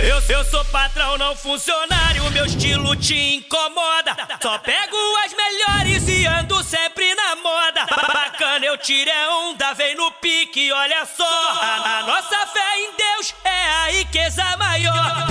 Eu sou patrão, não funcionário, meu estilo te incomoda. Só pego as melhores e ando sempre na moda. Bacana, eu tirei onda, vem no pique, olha só. A nossa fé em Deus é a riqueza maior.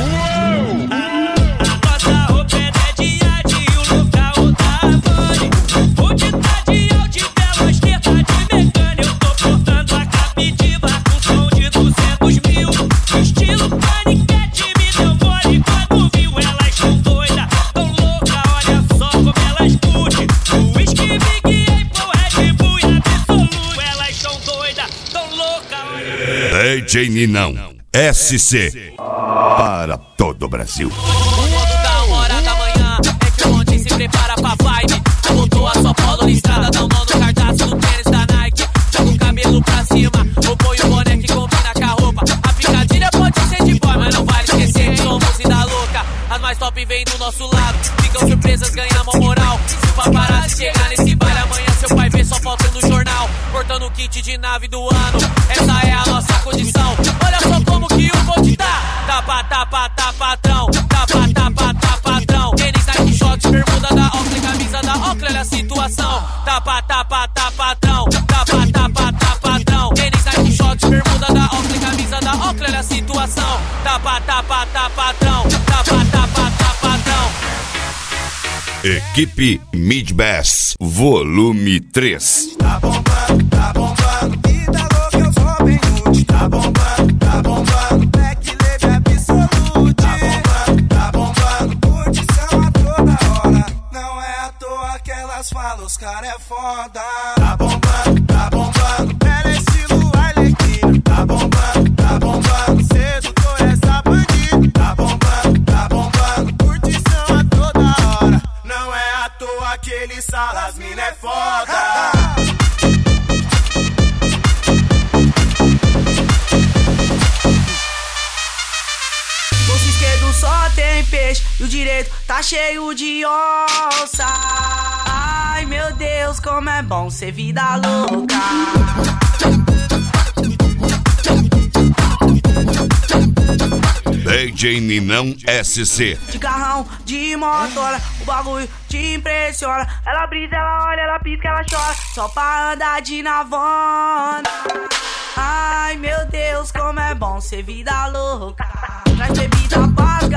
DJ Ninão SC para todo o Brasil. Quando dá 1h da manhã é que o monte se prepara pra vibe. Botou a São Paulo listrada, dá um nó no cardápio do tênis da Nike. Joga o cabelo pra cima, ou põe o boné que combina com a roupa. A picadilha pode ser de boy, mas não vale esquecer que somos vida louca. As mais top vêm do nosso lado, ficam surpresas, ganhamos moral. Se o paparazzi chegar nesse baile amanhã, seu pai vê só falta no jornal. Cortando o kit de nave do ano, essa é a nossa condição. Olha só como que o bonde tá. Tapa, tapa, tapa, patrão. Tapa, tapa, tapa, patrão. Tênis, Nike, shorts, bermuda da Oakley, camisa da Oakley, olha a situação. Tapa, tapa, tapa, patrão. Tapa, tapa, tapa, patrão. Tênis, Nike, shorts, bermuda da Oakley, camisa da Oakley, olha a situação. Tapa, tapa, tapa, patrão. Tapa, tapa, tapa, patrão. Equipe Mid-Bass Volume 3. Tá bombando, vida louca, eu sou bem nude. Tá bombando, Black Label absolute. Tá bombando, curtição a toda hora. Não é à toa que elas falam, os cara é foda. Tá bombando, ela é estilo Arlequina. Tá bombando, sedutor essa bandida. Tá bombando, curtição a toda hora. Não é à toa que eles falam, as mina é foda. Só tem peixe e o direito tá cheio de onça. Ai meu Deus, como é bom ser vida louca. DJ Ninão SC. De carrão, de motora, o bagulho te impressiona. Ela brisa, ela olha, ela pisca, ela chora. Só pra andar de navona. Ai meu Deus, como é bom ser vida louca. Traz bebida para